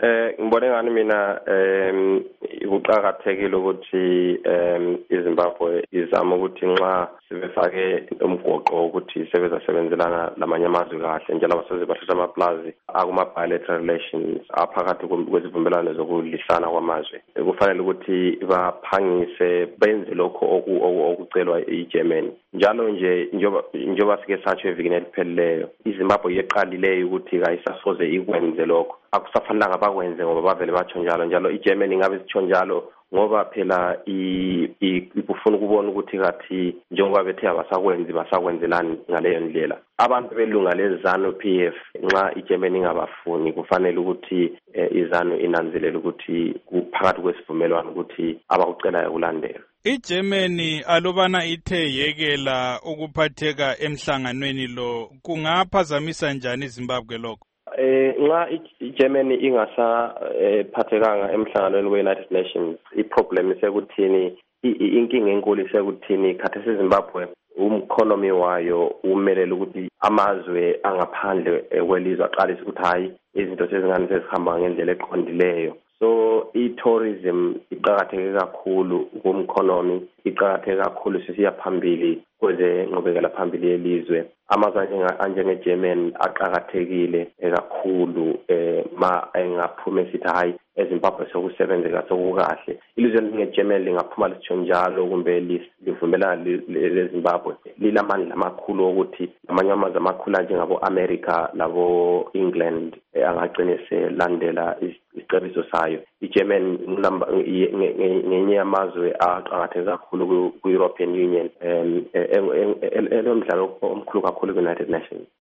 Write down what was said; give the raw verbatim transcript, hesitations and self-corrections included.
Eh ngibone ngani mina em ukuqhakathekile ukuthi em iZimbabwe izama ukuthi nxa sibefake umgoqo ukuthi sebezasebenzelana lamanye amazwe kahle njalo basezibathatha amaplazi akuma bilateral relations aphakathi kwezivumelwano zokulisana kwamazwe. Kufanele ukuthi baphangise benze lokho okucelwa iGermany. Njalo nje njoba njoba sike satsho evikini eliphelileyo iZimbabwe yeqalileyo ukuthi kayisasoze ikwenze lokho. Akusafanelanga bakwenze ngoba bavele batsho njalo njalo iGermany ngabe sitsho njalo ngoba phela ibufuna ukubona ukuthi kathi njengoba bethe abasakwenzi basakwenzelani ngaleyo ndlela. Abantu belunga lezanu P F nxa iGermany ingabafuni kufanele ukuthi izanu inanzelela ukuthi kuphakathi kwesivumelwano ukuthi abakucelayo kulandela. iGermany alobana ithe yekela ukuphatheka emhlanganweni lo kungaphazamisa njani iZimbabwe lokho? Eh nxa iGermany ingasa phathekanga emhlanganweni we-United Nations iproblem isekuthini inkinga enkulu isekuthini khathesi iZimbabwe umkhonomi wayo umelele ukuthi amazwe angaphandle kwelizwe aqalise ukuthi hayi izinto sezingane sezihamba ngendlela eqondileyo. So i-tourism iqhakatheke kakhulu kumkhonomi, iqhakatheke kakhulu sisiya phambili kweze ngqubekela phambili yelizwe. Amazwe anjengeGermany aqhakathekile kakhulu eh ma engaphuma sithi hayi eZimbabwe sokusebenzeka sokukahle. Ilizwe lingeGermany lingaphuma lisho njalo kumbe livumelana leZimbabwe lilamandla amakhulu ukuthi amanye amazwe amakhulu njengabo America labo England angagcine selandela isicebiso sayo. iGermany ngenye yamazwe aqhakatheke kakhulu ku-European Union em elomdlalo omkhulu kakhulu ku-United Nations.